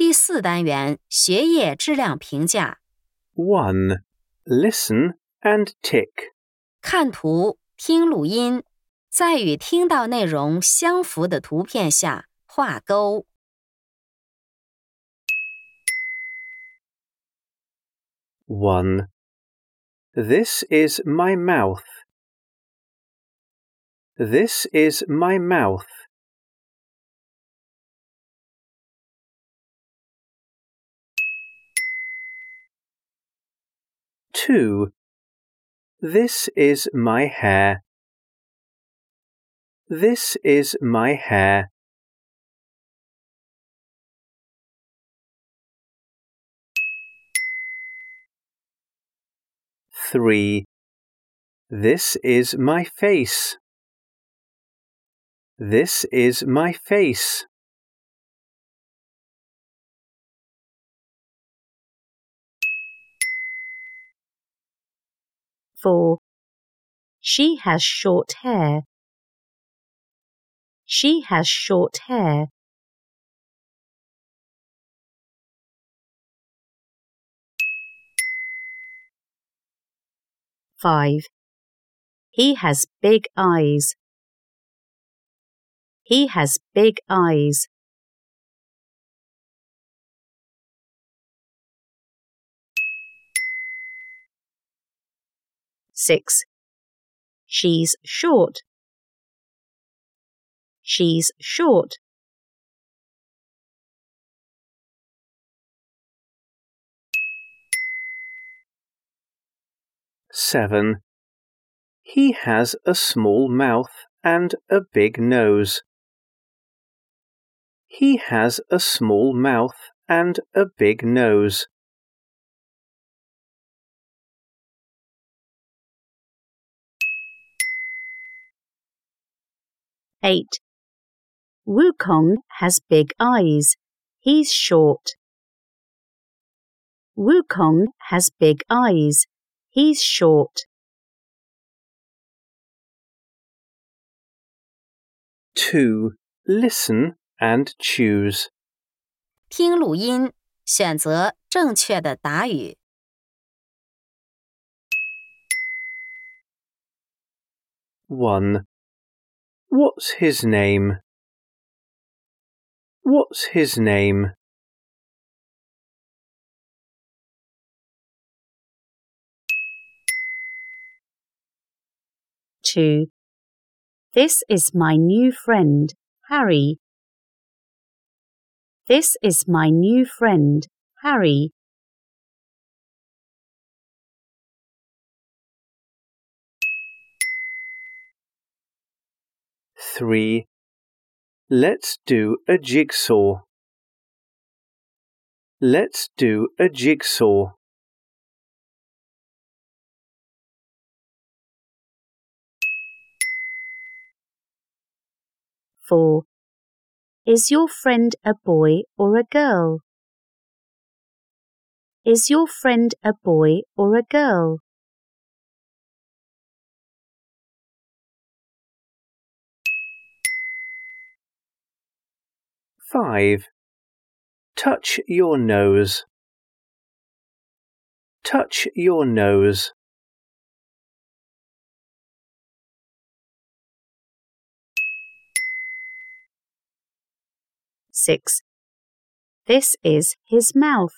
第4单元学业质量评价。 1. Listen and tick. 看图，听录音，在与听到内容相符的图片下画勾。 1. This is my mouth. This is my mouth. 2. This is my hair. This is my hair. 3. This is my face. This is my face. 4. She has short hair. She has short hair. 5. He has big eyes. He has big eyes. 6. She's short. She's short. 7. He has a small mouth and a big nose. He has a small mouth and a big nose. 8. Wukong has big eyes. He's short. Wukong has big eyes. He's short. 2. Listen and choose. 听录音，选择正确的答语。 1. What's his name? What's his name? 2. This is my new friend, Harry. This is my new friend, Harry. 3. Let's do a jigsaw. Let's do a jigsaw. 4. Is your friend a boy or a girl? Is your friend a boy or a girl? 5. Touch your nose. Touch your nose. 6. This is his mouth.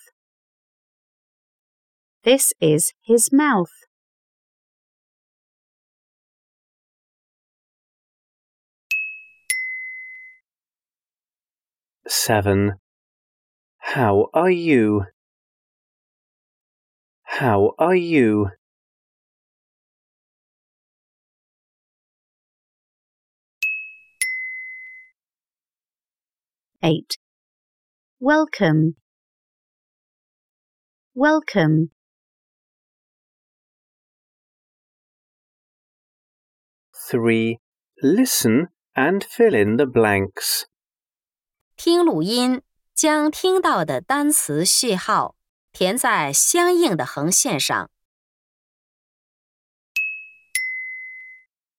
This is his mouth. 7. How are you? How are you? 8. Welcome. Welcome. 3. Listen and fill in the blanks. 听录音，将听到的单词序号填在相应的横线上。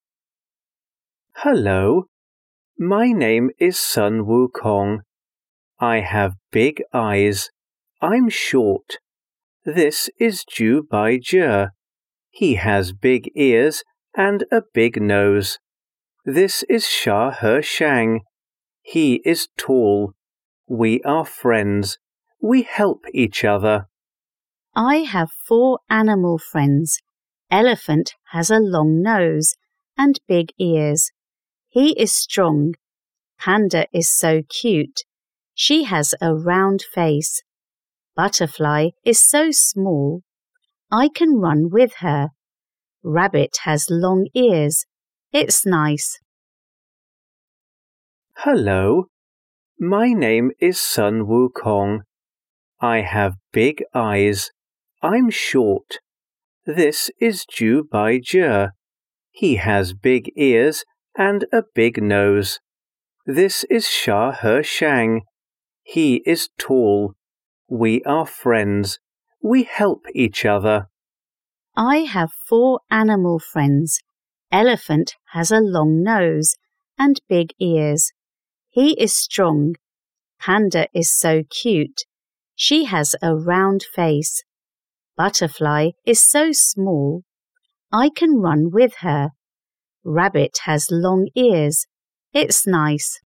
Hello. My name is Sun Wukong. I have big eyes. I'm short. This is Ju Bai Jie. He has big ears and a big nose. This is Sha He Shang. He is tall. We are friends. We help each other. I have 4 animal friends. Elephant has a long nose and big ears. He is strong. Panda is so cute. She has a round face. Butterfly is so small. I can run with her. Rabbit has long ears. It's nice. Hello. My name is Sun Wukong. I have big eyes. I'm short. This is Ju Bai Jie. He has big ears and a big nose. This is Sha He Shang. He is tall. We are friends. We help each other. I have 4 animal friends. Elephant has a long nose and big ears. He is strong. Panda is so cute. She has a round face. Butterfly is so small. I can run with her. Rabbit has long ears. It's nice.